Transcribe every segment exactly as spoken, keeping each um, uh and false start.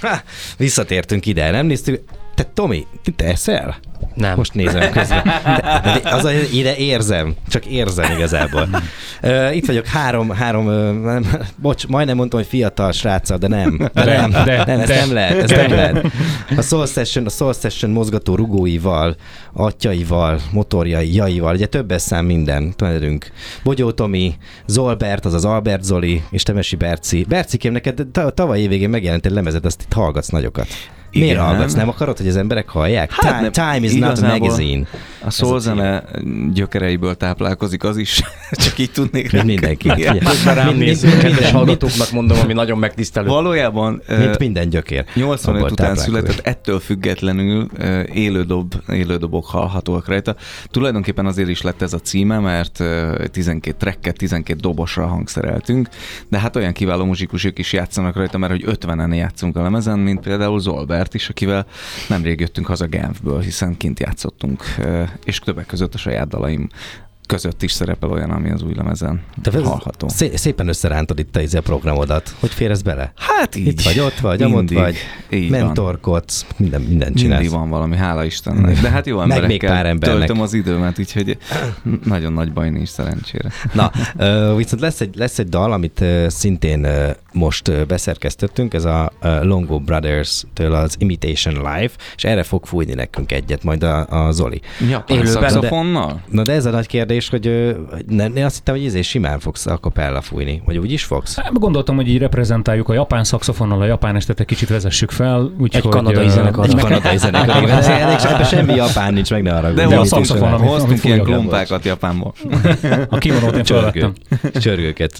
Ha, visszatértünk ide, nem néztük. Te Tomi, te eszel? Nem. Most nézem közben. De, de az, ide érzem, csak érzem igazából. Uh, itt vagyok három, három uh, nem, bocs, majdnem mondtam, hogy fiatal sráccal, de nem. De nem, de, nem, ez de, nem lehet, ez de. nem lehet. A Soul Session, a Soul Session mozgató rugóival, atyaival, motorjaival, ugye többes szám minden, tudunk. Bogyó Tomi, Zolbert, azaz Albert Zoli, és Temesi Berci. Bercikém, neked tavaly évvégén megjelent egy lemezet, azt itt hallgatsz nagyokat. Igen. Miért hallgatsz? Nem akarod, hogy az emberek hallják? Hát time, time is not a magazine. A soulzene gyökereiből táplálkozik az is, csak így tudnék rá. Mindenki. Közben rám nézünk, kedves hallgatóknak mondom, ami nagyon megtisztelő. Valójában mint minden gyökér. nyolcvanöt után született, ettől függetlenül élődob, élődobok hallhatóak rajta. Tulajdonképpen azért is lett ez a címe, mert tizenkét tracket, tizenkét dobosra hangszereltünk, de hát olyan kiváló muzsikusok is játszanak rajta, mert hogy ötvenen játszunk a lemezen, mint például Zolbert is, akivel nemrég jöttünk haza Genfből, hiszen kint játszottunk, és többek között a saját dalaim között is szerepel olyan, ami az új lemezen hallható. Szé- szépen összerántod itt a programodat. Hogy férez bele? Hát így. Itt vagy, ott vagy, amott vagy, mentorkodsz, minden, minden csinálsz. Mindig van valami, hála Istennek. De hát jó emberekkel töltöm az időmet, úgyhogy nagyon nagy baj nincs szerencsére. Na, viszont lesz egy, lesz egy dal, amit szintén most beszerkesztettünk, ez a Longo Brothers-től az Imitation Live, és erre fog fújni nekünk egyet majd a, a Zoli. Japán szaxofonnal? Na de ez a nagy kérdés, hogy ne, én azt hittem, hogy ezért simán fogsz a capella fújni, vagy úgy is fogsz? Hát, gondoltam, hogy így reprezentáljuk a japán szaxofonnal, a japán estet egy kicsit vezessük fel. Úgy, egy hogy, kanadai zenekar. Egy kanadai zenekar. Ebben semmi japán nincs, meg ne arra. De, de a szaxofon, ami hoztunk ilyen klompákat Japánból. A kimonót én felvettem. Csörgőket.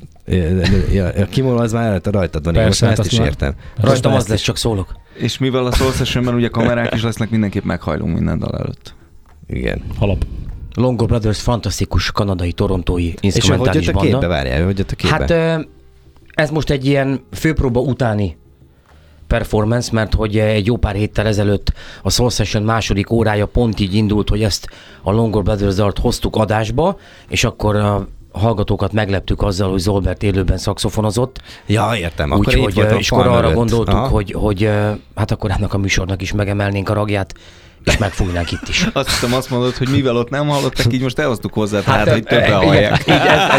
A kimonó az már rajtad van, persze, most ezt is értem. Rajtam az lesz, csak szólok. És mivel a Soul Sessionben ugye kamerák is lesznek, mindenképp meghajlunk minden dal előtt. Igen. Halap. Longo Brothers fantasztikus kanadai, torontói instrumentális banda. És hogy jött a képbe, várjál, hogy jött a képbe? Hát ez most egy ilyen főpróba utáni performance, mert hogy egy jó pár héttel ezelőtt a Soul Session második órája pont így indult, hogy ezt a Longo Brothers dalt hoztuk adásba, és akkor a hallgatókat megleptük azzal, hogy Zolbert élőben szaxofonozott. Ja, értem. Akkor úgy, hogy, és akkor arra előtt. gondoltuk, hogy, hogy hát akkor ennek a műsornak is megemelnénk a ragját, és megfújnánk itt is. Azt hiszem, azt mondod, hogy mivel ott nem hallottak, így most elhoztuk hozzá, tehát, hogy többen hallják. Így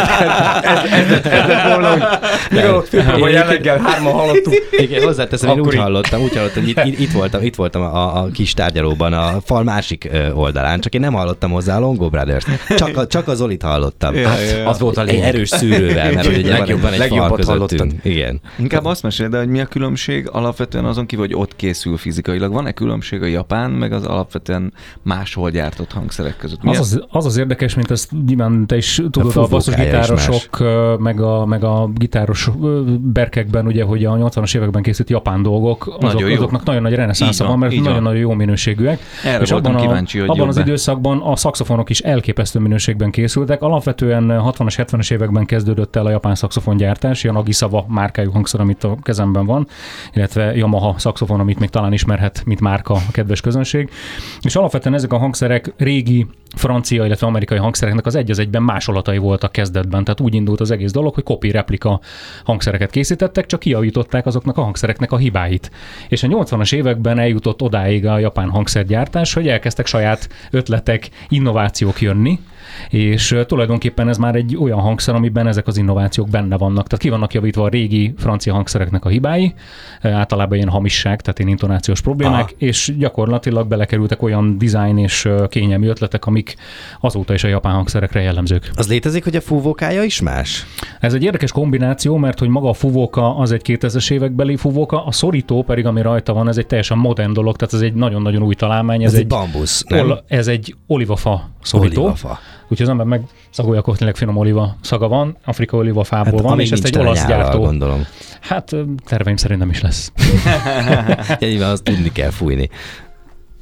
ez lett volna, hogy mivel ott főpróba jelleggel hárman hallottuk. Igen, hozzáteszem, én úgy hallottam, úgy hallottam, hogy itt, itt voltam, itt voltam a, a kis tárgyalóban, a fal másik oldalán, csak én nem hallottam hozzá a Longo Brothers. Csak a, csak a Zolit hallottam. Ja, hát, ja. Az volt a lényeg. Egy erős szűrővel, mert ugye legjobb, van egy fal közöttünk. Igen. Inkább azt mesélj, de hogy mi a különbség alapvetően azon kívül, hogy ott készül fizikailag. Van-e különbség a japán, meg az alapvetően máshol gyártott hangszerek között? Az az, az az érdekes, mint ezt nyilván te is tudod, a, a basszusgitárosok, meg a, meg a gitáros berkekben, ugye, hogy a nyolcvanas években készült japán dolgok, azok, nagyon azoknak nagyon nagy reneszánsza van, mert nagyon-nagyon jó minőségűek. Erre és abban, kíváncsi, a, abban az időszakban a szaxofonok is elképesztő minőségben készültek. Alapvetően hatvanas, hetvenes években kezdődött el a japán szaxofongyártás, ilyen Agisawa márkájú hangszer, amit a kezemben van, illetve Yamaha szaxofon, amit még talán ismerhet, mint márka a kedves közönség. És alapvetően ezek a hangszerek régi francia, illetve amerikai hangszereknek az egy az egyben másolatai voltak kezdetben. Tehát úgy indult az egész dolog, hogy copy replika hangszereket készítettek, csak kijavították azoknak a hangszereknek a hibáit. És a nyolcvanas években eljutott odáig a japán hangszergyártás, hogy elkezdtek saját ötletek, innovációk jönni, és tulajdonképpen ez már egy olyan hangszer, amiben ezek az innovációk benne vannak. Tehát ki vannak javítva a régi francia hangszereknek a hibái, általában ilyen hamisság, tehát ilyen intonációs problémák, aha, és gyakorlatilag belekerültek olyan design és kényelmi ötletek, amik azóta is a japán hangszerekre jellemzők. Az létezik, hogy a fúvókája is más? Ez egy érdekes kombináció, mert hogy maga a fúvóka az egy kétezres évekbeli fúvóka, a szorító pedig, ami rajta van, ez egy teljesen modern dolog, tehát ez egy nagyon-nagyon új találmány. Ez, ez egy, egy bambusz, nem? Ez egy olívafa szorító. Olívafa. Úgyhogy az ember meg szagolja, akkor tényleg finom olíva szaga van, afrikai olívafából hát, van, és ezt egy olasz gyártó. Gondolom. Hát terveim szerint nem is lesz. Nyilván azt tudni kell fújni.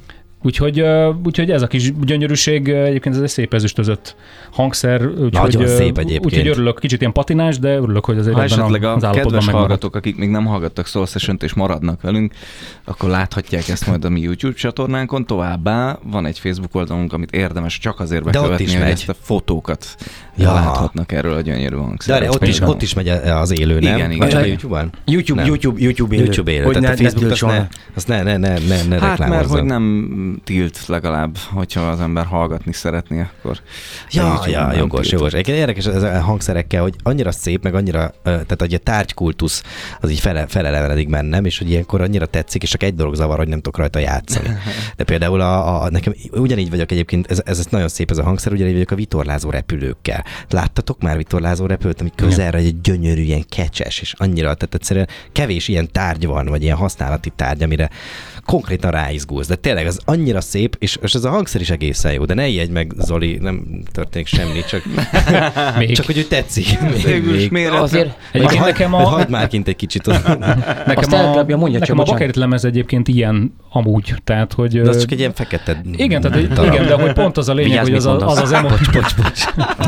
Úgyhogy, úgyhogy ez a kis gyönyörűség, egyébként ez egy szép ezüstözött hangszer. Úgyhogy, nagyon szép egyébként. Úgyhogy örülök, kicsit ilyen patinás, de örülök, hogy azért ha ebben esetleg az a állapotban kedves megmaradt. hallgatók, akik még nem hallgattak Soul Session-t és maradnak velünk, akkor láthatják ezt majd a mi YouTube csatornánkon. Továbbá van egy Facebook oldalunk, amit érdemes csak azért bekövetni, hogy ezt a fotókat ja. láthatnak erről a gyönyörű hangszerről. De ott is, ott is megy az élő, nem? Igen, igen. Vagy csak a YouTube-on? YouTube, YouTube, YouTube élő. YouTube élő. Hogy Tehát ne, a Facebook azt ne, azt ne, ne, ne, ne, ne hát mert hogy reklámozzam. nem tilt legalább, hogyha az ember hallgatni szeretné, akkor... Ja, ja, jogos, jogos. Egyébként érdekes ez a hangszerekkel, hogy annyira szép, meg annyira, tehát hogy a tárgykultusz az így fele, felelevenedik bennem, és hogy ilyenkor annyira tetszik, és csak egy dolog zavar, hogy nem tudok rajta játszani. De például a, a, nekem ugyanígy vagyok egyébként, ez, ez nagyon szép ez a hangszer, ugyanígy vagyok a vitorlázó repülőkkel. Láttatok már vitorlázó repülőt, ami közelre egy gyönyörű, ilyen kecses, és annyira, tehát egyszerűen kevés ilyen tárgy van, vagy ilyen használati tárgy, amire konkrétan ráizgulsz, de tényleg az annyira szép, és, és ez a hangszer is egészen jó, de ne ijedj meg, Zoli, nem történik semmi, csak, csak hogy úgy tetszik. Még, még. Azért egyébként nekem a... Hagyd már kint egy kicsit. Nekem a, nekem a bakerit lemez egyébként ilyen amúgy, tehát hogy... De az csak egy ilyen fekete... Igen, tehát, igen, de hogy pont az a lényeg, Vigyázz, hogy az a, az, az emo... Bocs, bocs, bocs.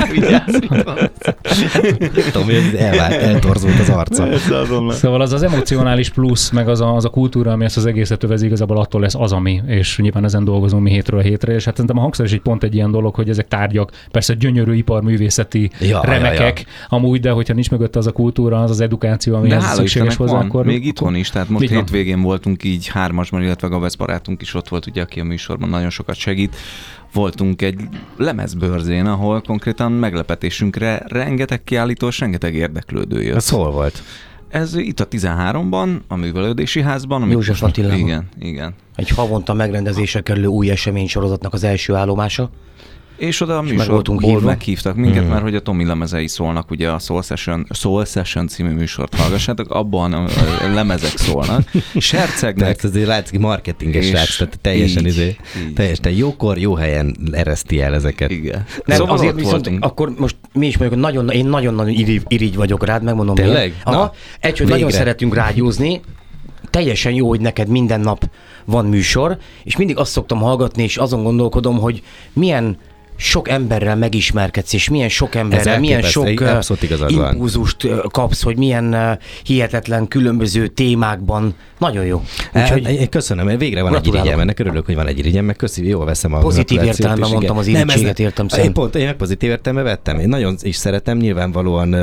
Tudom, hogy elvált, eltorzult az arca. Szóval az az emocionális plusz, meg az a, az a kultúra, ami ezt az egészet övezi, igazából attól lesz az, ami, és nyilván ezen dolgozunk mi hétről hétre, és hát szerintem a hangszer is egy pont egy ilyen dolog, hogy ezek tárgyak, persze gyönyörű iparművészeti ja, remekek, ja, ja. amúgy, de hogyha nincs mögötte az a kultúra, az az edukáció, ami szükséges hozzá, van, akkor... még itthon is, tehát most hétvégén voltunk így hármasban, illetve Gavesz barátunk is ott volt, ugye, aki a műsorban nagyon sokat segít. Voltunk egy lemezbörzén, ahol konkrétan meglepetésünkre rengeteg kiállítós, rengeteg érdeklődő jött. Ez hol volt? Ez itt a tizenháromban, a Művelődési Házban. Amit József Attilában. Igen, igen. Egy havonta megrendezésre kerülő új eseménysorozatnak az első állomása. És oda a műsorból meghívtak minket, mm. mert hogy a Tomi lemezei szólnak, ugye a Soul Session, Soul Session című műsort hallgassátok, abban a lemezek szólnak, sercegnek. Tehát azért látszik marketinges srác, tehát teljesen, így, izé, így. teljesen jókor, jó helyen ereszti el ezeket. Igen. Nem, szóval azért viszont voltunk. Akkor most mi is mondjuk, nagyon, én nagyon-nagyon irigy, irigy vagyok rád, megmondom. Tényleg? Aha, egy, hogy nagyon szeretünk rágyúzni, teljesen jó, hogy neked minden nap van műsor, és mindig azt szoktam hallgatni, és azon gondolkodom, hogy milyen sok emberrel megismerkedsz, és milyen sok emberrel, milyen sok impulzust kapsz, hogy milyen hihetetlen különböző témákban. Nagyon jó. Úgyhogy... Én köszönöm, végre van egy irigyem, ennek örülök, hogy van egy irigyem, meg köszi, jól veszem a pozitív értelemben mondtam az irigységet, értem szerint. Én pont, én pozitív értelemben vettem. Én nagyon is szeretem, nyilvánvalóan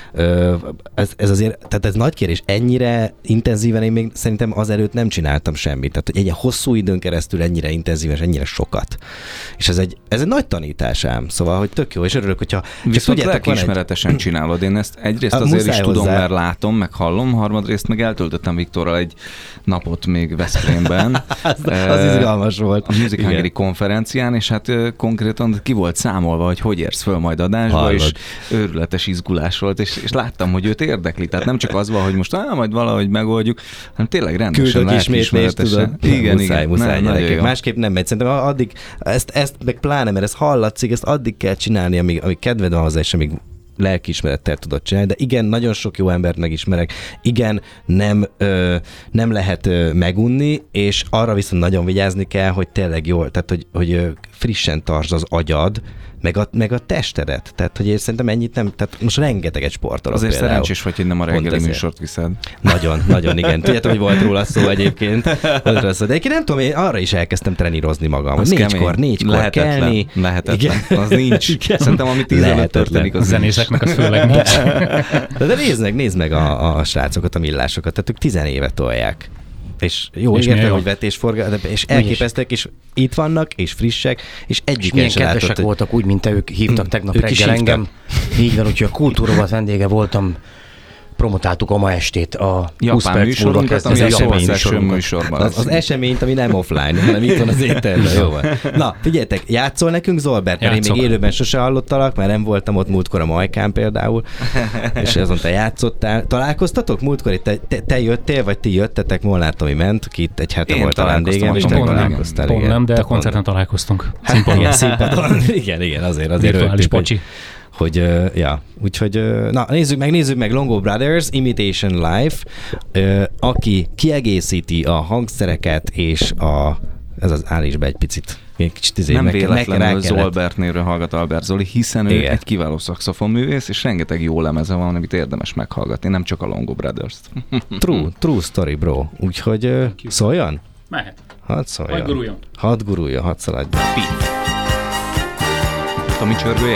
ez, ez azért, tehát ez nagy kérés, ennyire intenzíven én még szerintem azelőtt nem csináltam semmit. Tehát, hogy egy hosszú időn keresztül ennyire intenzíven, ennyire sokat. És ez egy, ez egy nagy tanításám, szóval, hogy tök jó, és örülök, hogyha... Viszont lelkiismeretesen egy... csinálod. Én ezt egyrészt azért is tudom, hozzá. Mert látom, meg hallom, harmadrészt meg eltöltöttem Viktorral egy napot még Veszprémben. az, az izgalmas volt. A Music Hungary konferencián, és hát konkrétan ki volt számolva, hogy hogy érsz föl majd adásba, hallod. És őrületes izgulás volt, és, és láttam, hogy őt érdekli. Tehát nem csak az van, hogy most á, majd valahogy megoldjuk, hanem tényleg rendesen lelkiismeretesen. Igen, muszáj, igen. Muszáj, muszáj másképp nem megy. Szerintem addig, ezt, ezt meg pláne, mert ez hallatszik, ezt addig kell csinálni, amíg, amíg kedved van hozzá, és amíg lelkiismerettel tudod csinálni, de igen, nagyon sok jó embert megismerek, igen, nem, ö, nem lehet ö, megunni, és arra viszont nagyon vigyázni kell, hogy tényleg jól, tehát hogy, hogy ö, frissen tartsd az agyad, meg a, meg a testedet. Tehát, hogy én szerintem ennyit nem, tehát most rengeteget sportolok. Azért például. Szerencsés vagy, hogy nem a reggeli műsort viszed. Nagyon, nagyon, igen. Tudjátok, hogy volt róla szó egyébként. Volt róla szó. De egyébként nem tudom, én arra is elkezdtem trenírozni magam. Az négykor, négykor lehetetlen, kelni. Lehetetlen. Igen. Az nincs. Igen. Szerintem, ami tíz előtt történik, az zenészeknek az főleg nincs. De, de nézd meg, nézd meg a, a srácokat, a millásokat. Tehát ők tizenéve tolják. És jó, és értem, hogy vetésforgás, és elképesztek, és itt vannak, és frissek, és egyiken sem kedvesek látott, voltak, úgy, mint te, ők hívtak tegnap reggel engem. Így van, úgyhogy a kultúrovat vendége voltam, promotáltuk a ma estét a japán műsorunkat, ami a Soul Session műsorban. Az, az eseményt, ami nem offline, hanem itt van az ételben. Jó van. Na, figyeljetek, játszol nekünk, Zolbert, mert én még élőben sose hallottalak, mert nem voltam ott múltkor a Majkán például, és azon te játszottál. Találkoztatok múltkor? Te, te, te jöttél, vagy ti jöttetek? Molnár Tomi ment, ki itt egy hete volt a vendégem, és te találkoztál. Pont nem, de a koncerten találkoztunk. Színpadon. Igen, igen, azért. Virtuális pocsi. Hogy, uh, ja, úgyhogy, uh, na, nézzük meg, nézzük meg Longo Brothers, Imitation Life, uh, aki kiegészíti a hangszereket és a ez az állíts be egy picit. Kicsit izé, nem meg, véletlenül Zolbertnéről hallgat Albert Zoli, hiszen ő egy kiváló szaxofonművész, és rengeteg jó lemeze van, amit érdemes meghallgatni, nem csak a Longo Brothers-t. True, true story, bro. Úgyhogy uh, szóljon? Mehet. Hadd szóljon. Hadd guruljon. Hadd guruljon, hadd szaladjon. Beat. Tomi csörgőjei?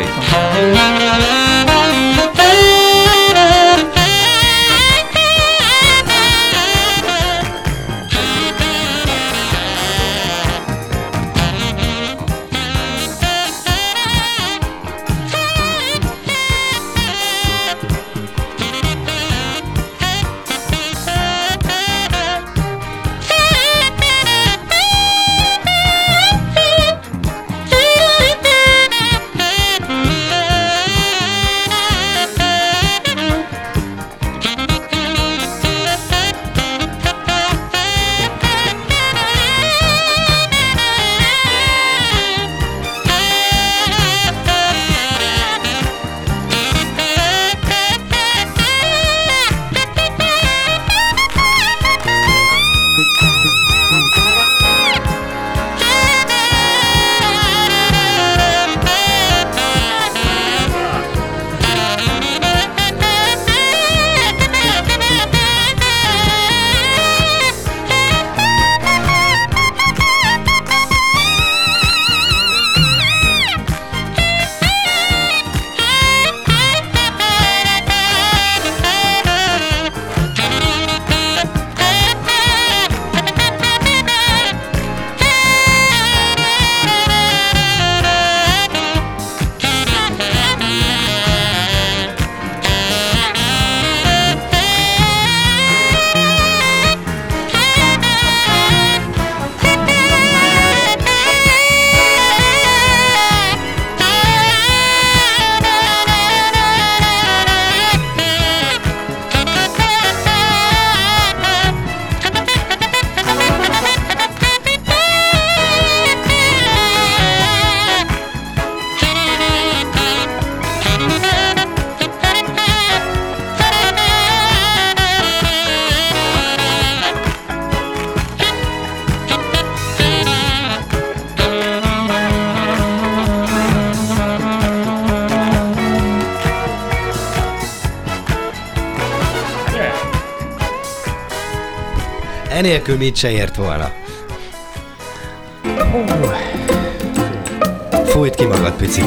Enélkül mit se ért volna. Uh. Fújt ki magad picit.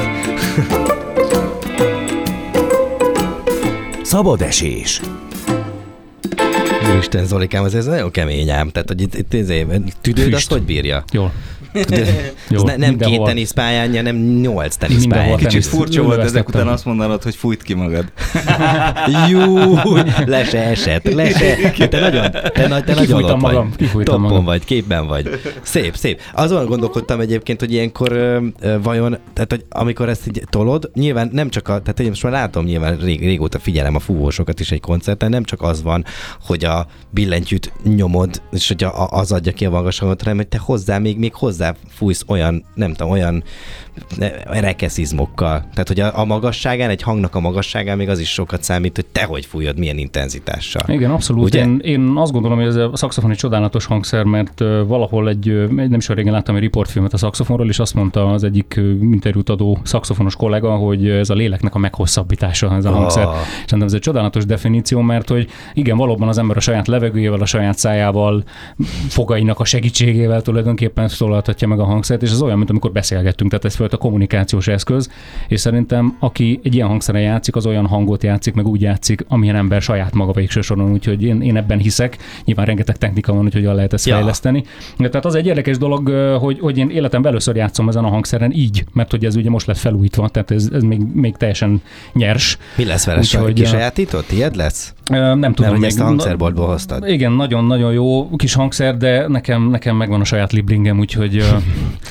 Szabad esés. Úristen, Zolikám, ez, ez nagyon kemény ám. Tehát, hogy itt, itt, itt tüdőd azt hogy bírja? Jól. Jó, ne, nem két teniszpályán, hanem nyolc teniszpályán. Kicsit furcsa volt ezek után azt mondanod, hogy fújt ki magad. Jú, le se esett, le se. Te nagyon, te, te, te nagyon ott magam, vagy. Toppon magam. vagy, képben vagy. Szép, szép. Azon gondolkodtam egyébként, hogy ilyenkor ö, ö, vajon, tehát hogy amikor ezt így tolod, nyilván nem csak a, tehát én most már látom, nyilván rég, régóta figyelem a fúvósokat is egy koncerten, nem csak az van, hogy a billentyűt nyomod, és hogy a, az adja ki a magasságot, hanem hogy te hozzá még, még hozzá fújsz olyan, nem tudom, olyan rekeszizmokkal. Tehát, hogy a, a magasságán, egy hangnak a magasságán még az is sokat számít, hogy te hogy fújod, milyen intenzitással. Igen, abszolút. Én, én azt gondolom, hogy ez a szaxofon egy csodálatos hangszer, mert uh, valahol egy, uh, nem is olyan régen láttam egy riportfilmet a szaxofonról, és azt mondta az egyik uh, interjút adó szaxofonos kollega, hogy ez a léleknek a meghosszabbítása, ez a hangszer. Oh. Szerintem ez egy csodálatos definíció, mert hogy igen, valóban az ember a saját levegőjével, a saját szájával, fogainak a segítségével tulajdonképpen szólaltatja meg a hangszert, és ez olyan, mint amikor beszélgettünk, tehát ez volt a kommunikációs eszköz, és szerintem aki egy ilyen hangszeren játszik, az olyan hangot játszik, meg úgy játszik, amilyen ember saját maga végső soron, úgyhogy én, én ebben hiszek. Nyilván rengeteg technika van, úgyhogy lehet ezt ja. fejleszteni. Tehát az egy érdekes dolog, hogy, hogy én életemben először játszom ezen a hangszeren így, mert hogy ez ugye most lett felújítva, tehát ez, ez még, még teljesen nyers. Mi lesz vele? Úgy, kisajátított? Tiéd lesz? Nem tudom. Mert ezt a hangszerboltból hoztad. Igen, nagyon-nagyon jó kis hangszer, de nekem, nekem megvan a saját Libringem, úgyhogy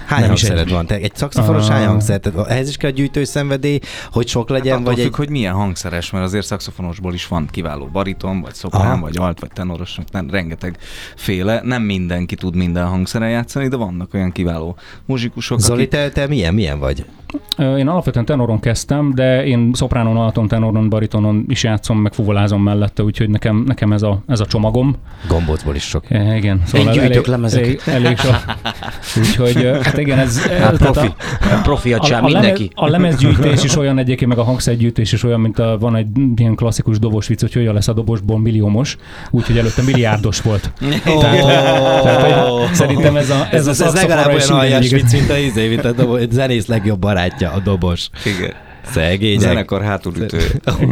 Hány hangszered van? Te egy szaxofonos hány hangszer? Ehhez is kell gyűjtőszenvedély, hogy sok legyen, hát vagy függ, egy... hogy milyen hangszeres, mert azért szaxofonosból is van kiváló bariton, vagy szoprán, aha, vagy alt, vagy tenoros, nem, rengeteg féle. Nem mindenki tud minden hangszeren játszani, de vannak olyan kiváló muzsikusok. Zoli, akik... te, te milyen, milyen vagy? Én alapvetően tenoron kezdtem, de én szopránon, alton, tenoron, baritonon is játszom, meg fuvolázom mellette, úgyhogy nekem, nekem ez, a, ez a csomagom. Gombócból is sok. É, igen. Szóval én gyűjtök lemezek. Elég, elég sok. Úgyhogy hát igen, ez... Hát profi. A, profi a csám, mindenki. A lemezgyűjtés is olyan egyébként, meg a hangszergyűjtés is olyan, mint a, van egy ilyen klasszikus dobos vicc, hogy olyan lesz a dobosból milliómos, úgyhogy előtte milliárdos volt. Oh. Tehát, tehát, szerintem ez a, ez, ez a ez legalább olyan aljas vicc, mint a, izé, mint a dobo, zenész legjobb barátja, a dobos. Igen. Szegények. Zenekar hátulütője.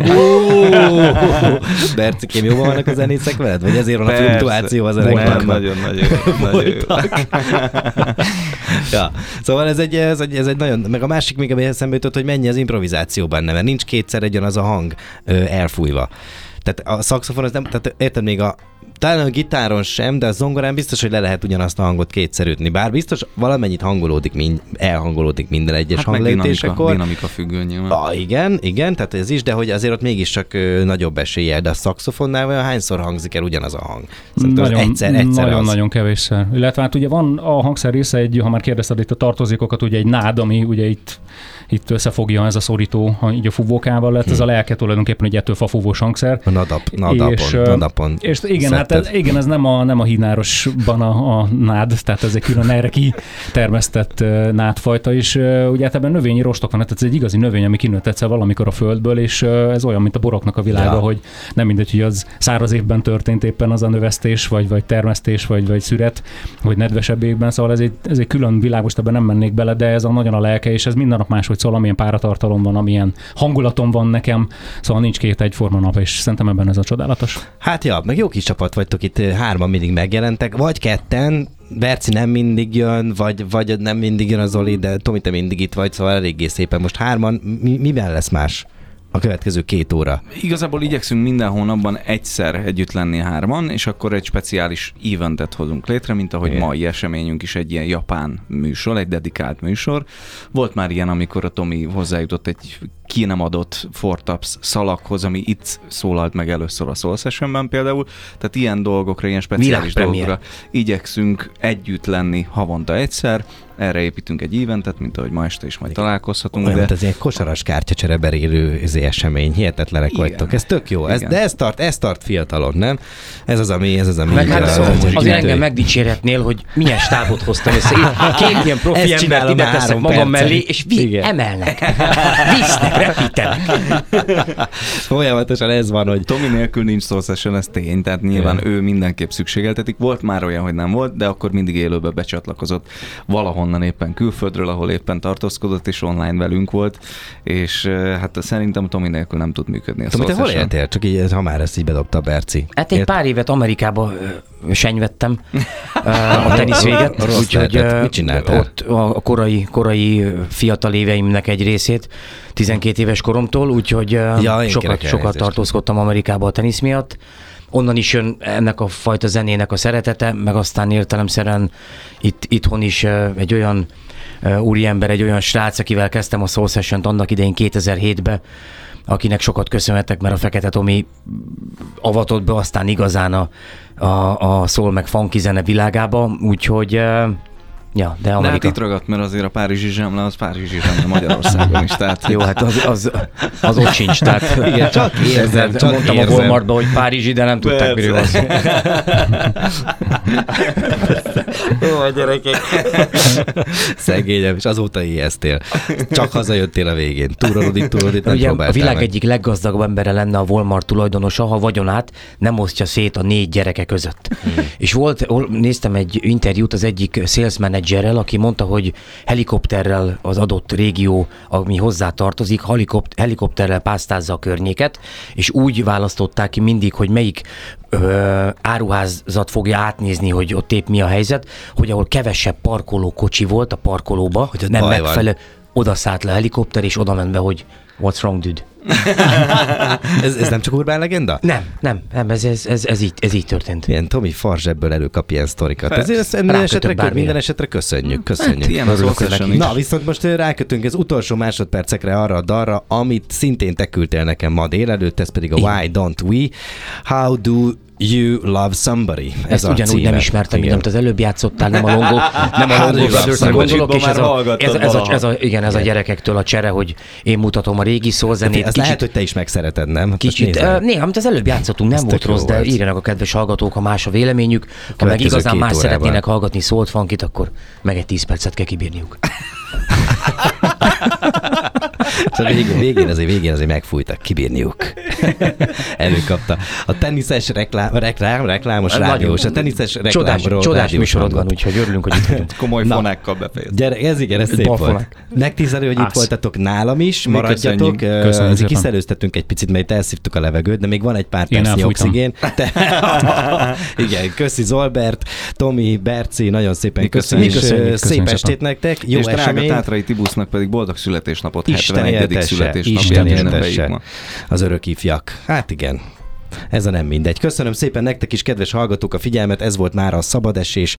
Bercikém, jóban vannak a zenészek veled? Vagy ezért van a fluktuáció a zenekarban? Nagyon-nagyon nagyon. Ja. Szóval ez egy, ez, egy, ez egy nagyon... Meg a másik még, ami eszembe jutott, hogy mennyi az improvizációban, mert nincs kétszer egyen az a hang ö, elfújva. Tehát a szaxofon, az nem, tehát érted, még a talán a gitáron sem, de a zongorán biztos, hogy le lehet ugyanazt a hangot kétszer ütni. Bár biztos valamennyit hangolódik, mind, elhangolódik minden egyes hát hangleütésekor. Dinamika, dinamika függő nyilván. Ah, igen, igen, tehát ez is, de hogy azért ott mégiscsak ö, nagyobb eséllyel, de a szaxofonnál olyan hányszor hangzik el ugyanaz a hang? Nagyon, egyszer, egyszer nagyon, az. nagyon kevésszer. Illetve hát ugye van a hangszer része, egy, ha már kérdezted itt a tartozékokat, ugye egy nád, ami ugye itt itt összefogja ez a szorító, ha így a fúvókával lett, hmm. ez a lelke tulajdonképpen egy ettől fafúvós hangszer. A nadap, nadapon, és, nadapon és igen, hát ez, igen, ez nem a, nem a hínárosban a, a nád, tehát ez egy külön erre kitermesztett uh, nádfajta, és uh, ugye hát ebben növényi rostok van, tehát ez egy igazi növény, ami kinőtt egyszer valamikor a földből, és uh, ez olyan, mint a boroknak a világa, ja. hogy nem mindegy, hogy az száraz évben történt éppen az a növesztés, vagy, vagy termesztés, vagy, vagy szüret, vagy nedvesebb évben, szóval ez egy, ez egy külön világ, most ebben nem mennék bele, de ez a nagyon a lelke, és ez minden nap máshogy szól, amilyen páratartalom van, amilyen hangulatom van nekem, szóval nincs két egyforma nap, és szerintem ebben ez a csodálatos. Hát ja, meg jó kis csapat vagytok itt, hárman mindig megjelentek, vagy ketten, Berci nem mindig jön, vagy, vagy nem mindig jön a Zoli, de Tomi, te mindig itt vagy, szóval eléggé szépen. Most hárman, mi, miben lesz más a következő két óra? Igazából igyekszünk minden hónapban egyszer együtt lenni hárman, és akkor egy speciális eventet hozunk létre, mint ahogy yeah. mai eseményünk is egy ilyen japán műsor, egy dedikált műsor. Volt már ilyen, amikor a Tomi hozzájutott egy ki nem adott Four Taps szalaghoz, ami itt szólalt meg először a Soul Sessionben például. Tehát ilyen dolgokra, ilyen speciális dolgokra igyekszünk együtt lenni havonta egyszer. Erre építünk egy eventet, mint ahogy ma este is majd találkozhatunk. Olyan, de... ez egy kosaras kártyacsere berélő esemény, hihetetlenek igen. vagytok. Ez tök jó, ez, de ez tart, ez tart fiatalon, nem? Ez az, ami... Ez az, ami meg hát szóval, azért engem megdicsérhetnél, hogy milyen stábot hoztam össze. Két ilyen profi embert ide teszek magam mellé, és vi- emelnek, visznek, repítenek. Folyamatosan ez van, hogy... Tomi nélkül nincs Soul Session, ez tény, tehát nyilván yeah. ő mindenképp szükségeltetik. Volt már olyan, hogy nem volt, de akkor mindig élőbe becsatlakozott valahonnan éppen külföldről, ahol éppen tartózkodott, és online velünk volt, és hát szerintem Tomi nélkül nem tud működni a Soul Tomi, te Session. hol éltél? Csak így, ha már ezt így bedobta Berci. Hát egy Ért? pár évet Amerikába ö, senyvettem uh, a tenisz véget, úgyhogy ott a korai, korai fiatal éveimnek egy részét, tizenkét éves koromtól, úgyhogy ja, sokat, sokat tartózkodtam Amerikába a tenisz miatt. Onnan is jön ennek a fajta zenének a szeretete, meg aztán értelemszerűen itt, itthon is egy olyan úriember, egy olyan srác, akivel kezdtem a Soul Session-t annak idején kétezer-hétben, akinek sokat köszönhetek, mert a Fekete Tomi avatott be aztán igazán a, a, a soul meg funky zene világába, úgyhogy ja, de Amerika. De hát itt ragadt, mert azért a Párizsi zsemle, az Párizsi zsemle Magyarországon is, tehát... Jó, hát az, az, az ott sincs, tehát... Igen, csak érzem, csak mondtam érzem. A Walmartba, hogy Párizsi, de nem tudták, miről van szó. Jó, a gyerekek. Szegényem, és azóta ijesztél. Csak hazajöttél a végén. Túrolódik, túrolódik, nem próbáltál a világ meg. egyik leggazdagabb embere lenne a Walmart tulajdonosa, ha vagyonát nem osztja szét a négy gyereke között. Hmm. És volt, néztem egy interjút az egyik sales managerrel, aki mondta, hogy helikopterrel az adott régió, ami hozzá tartozik, helikopterrel pásztázza a környéket, és úgy választották ki mindig, hogy melyik ö, áruházat fogja átnézni, hogy ott épp mi a helyzet, hogy ahol kevesebb parkolókocsi volt a parkolóba, hogy nem megfelelő, oda szállt le a helikopter, és oda ment be, hogy What's wrong, dude? ez, ez nem csak urbán legenda? Nem, nem, nem ez, ez, ez, ez, így, ez így történt. Ilyen Tomi Farzsebből előkap ilyen sztorikat. Ezért ezt minden esetre, minden esetre köszönjük, köszönjük. Hát, ilyen az Na, viszont most rákötünk az utolsó másodpercekre arra a dalra, amit szintén te küldtél nekem ma délelőtt, ez pedig a Why Don't We? How do You Love Somebody. Ez Ezt ugyanúgy címe. Nem ismertem, mint amit az előbb játszottál, nem a Longo, nem a Longo Brothers-re gondolok, és ez a, ez, ez, a, ez, a, igen, ez a gyerekektől a csere, hogy én mutatom a régi szólzenét. Ez lehet, hogy te is megszereted, nem? Kicsit, uh, néha, amit az előbb játszottunk, nem volt rossz, de írjanak a kedves hallgatók, ha más a véleményük, ha meg igazán más szeretnének hallgatni szólt funkit, akkor meg egy tíz percet kell kibírniuk. Szóval végén, végén, azért, végén azért megfújtak, kibírniuk. Előkapta. A teniszes reklám, reklám reklámos rádiós, a teniszes reklámról. Csodás műsorod van, úgyhogy örülünk, hogy itt vagyunk. Komoly fonákkal befejezt. Gyere, ez igen, ez szép volt. Megtisztelő, hogy itt voltatok nálam is, maradjatok. Azért kiszerőztetünk egy picit, mert elszívtuk a levegőt, de még van egy pár percnyi oxigén. Igen, köszi Zolbert, Tomi, Berci, nagyon szépen köszönjük. Szép estét nektek, jó esemény. És drága Tátrai Tibusznak pedig boldog születésnapot, hetvenegyedik születésnapját ünnepeljük ma. Az örök ifjak. Hát igen. Ez a nem mindegy. Köszönöm szépen nektek is, kedves hallgatók, a figyelmet, ez volt már a Szabadesés.